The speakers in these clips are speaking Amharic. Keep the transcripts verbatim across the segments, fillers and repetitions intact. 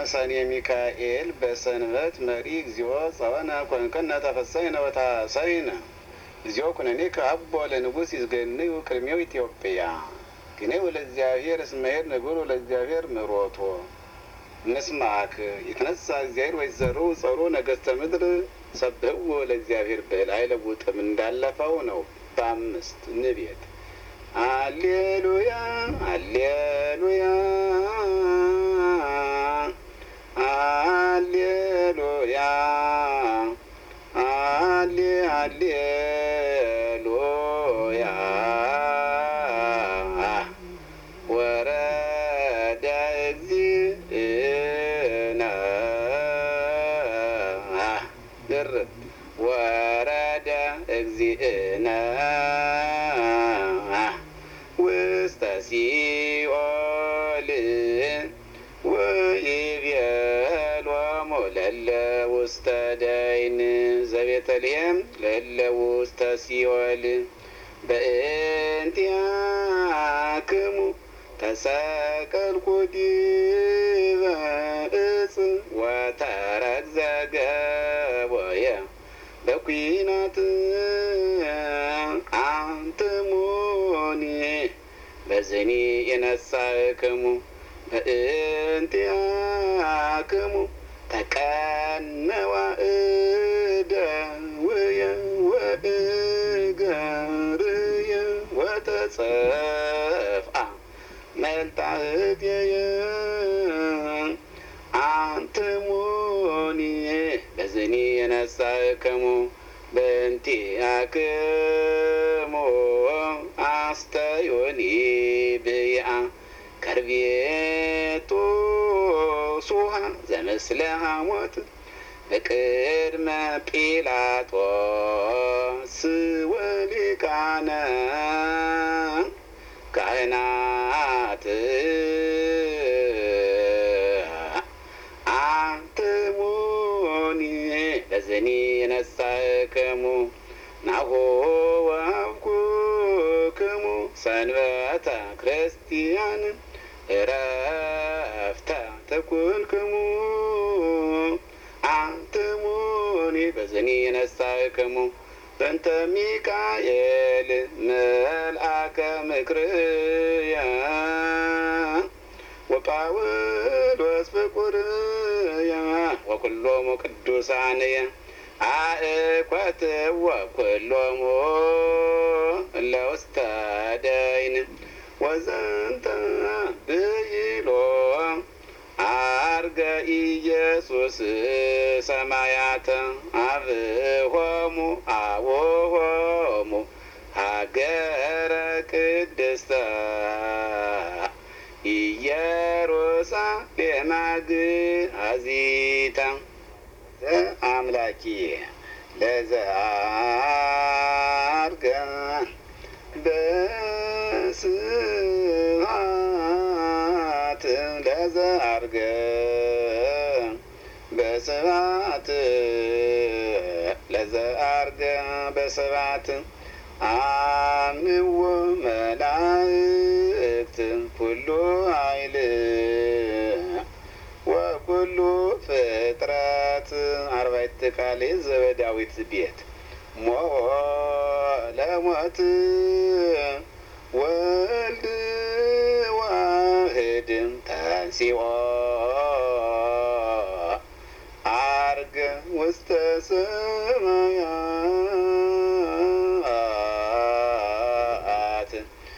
ሰኔ ሚካኤል በሰንበት መሪ እግዚኦ ጸወነ ኮንከነ ተፈሳይነ ወታሰይነ እግዚኦ ኩነኔ ከአቦ ለንጉሥ ይዝገንዩ ቅድሜው ኢትዮጵያ ግኔው ለእግዚአብሔር እስመሄድ ንጉሩ ለእግዚአብሔር ምሮቶ እንስማክ የተነሳ እግዚአብሔር ወይዘሩ ጸሩ ነገሥተ ምድር ሰብህዎ ለእግዚአብሔር ብል አይለውጥም እንዳለፈው ነው። በአምስት ንቤት አሌሉያ አሌሉያ አሌሉያ አሌ አሌሉያ ወረደ እግዚእነ ድር ወረደ እግዚእነ ውስተ ሲኦል ወይቤሎሙ ለእለ ውስተ ደይን ዘቤተልሔም ለእለ ውስተ ሲኦል በእንቲአክሙ ተሰቀልኩ ዲበ ዕፅ ወተረግዘ ገቦየ በኲናት አንትሙኒ በዝኒ የነሣእክሙ በእንቲአክሙ ተቀነዋ እደውየ ወእገርየ ወተጸፍአ መልጣእትየ አንትሙኒ በዝኒ የነሣእክሙ በእንቲአክሙ አስተዮኒ ብያ ከርቤቱ ሱሃ ዘምስለ ሐሞት በቅድመ ጲላጦስ ወሊቃነ ካህናት አንትሙኒ በዝኒ የነሣእክሙ ናሁ ወሀብኩክሙ ሰንበተ ክርስቲያን ዕረፍተ ተኩልክሙ አንትሙኒ በዝኒ የነሣእክሙ በእንተ ሚካኤል መልአከ ምክርየ ወጳውሎስ ፍቁርየ ወኵሎሙ ቅዱሳንየ አእኰትዎ ኩሎሙ እለ ውስተ ደይን ወዘንተ ብሂሎ አርገ ኢየሱስ ሰማያተ አብሆሙ አቡሆሙ ሀገረ ቅድስተ ኢየሩሳሌም ግአዚታ አምላኪየ ለዘአርገ በስብሐት ለዘአርገ በስብሐት ለዘአርገ በስብሐት አምዎ መላእክት ኩሉ ኃይል ወኩሉ ፍጥረት አርባዕተ ቃል ዘበዳዊት ቤት ሞኦ ለሞት ወልድ ዋሕድ ተንሥኦ አርገ ውስተ ሰማያት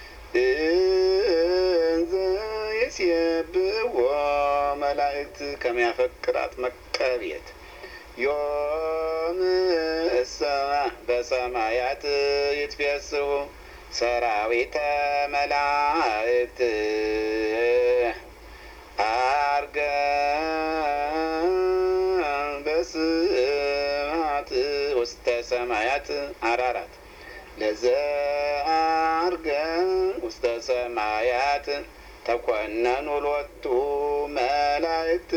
እንዘ ይሴብሕዎ መላእክት ከመ ያፈቅራት መቀቤት ዮም እሰ በሰማያት ይትፌስሑ ሰራዊተ መላእክት አርገ በስብሐት ውስተ ሰማያት አራራት ለዘአርገ ውስተ ሰማያት ተኰነኑ ሎቱ መላእክት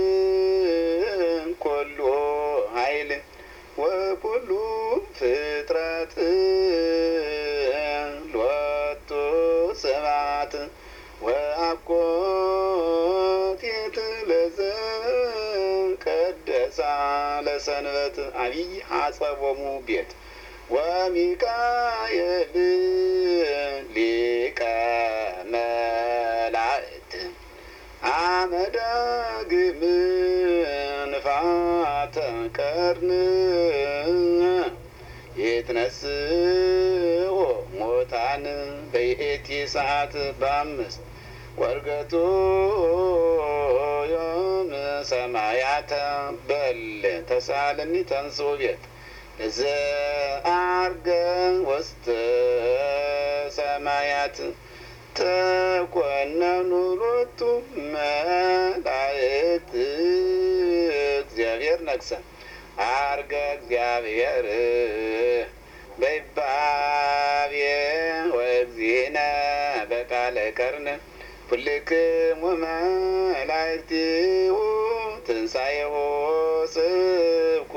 ኩሉ ኃይል ወኩሉ ፍጥረት ሎቱ ስብሐት ወአኮቴት ለዘ አንበሳ ለሰንበት አብይ ሐጸቦሙ ቤት ወሚካኤል ሊቀ መላእክት አመዳግም ንፋተ ቀርን ይትነስኦ ሞታን በይእቲ ሰዓት በአምስት ወርገቱ ዮም ሰማያተ በል ተሳልኒ ተንሶ ቤት ዘአርገ ውስተ ሰማያት ተኮነኑ ሎቱ መላእክት እግዚአብሔር ነግሰ አርገ እግዚአብሔር በይባቤ ወእግዚእነ በቃለ ከርነ ኩልክሙ መላእክቲሁ ትንሣኤሁ ስብኩ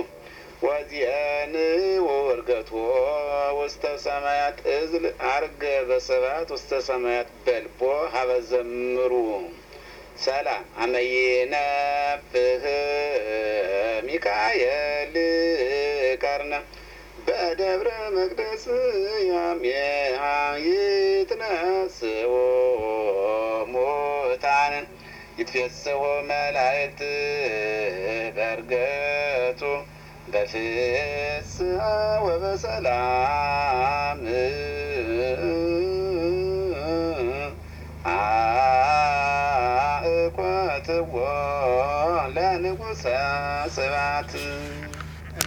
ወዚአንዎ ዕርገቶ ውስተ ሰማያት እዝል አርገ በሰባት ውስተ ሰማያት በልቦ ሀበ ዘምሩ ሰላም አመይነፍህ ሚካኤል ቀርነ በደብረ መቅደስ ያሜሃ ይትነስዎ ሙታን ይትፌስዎ መላእክት በዕርገቱ በፍስሐ ወበሰላም አእኮትዎ ለንጉሠ ስብሐት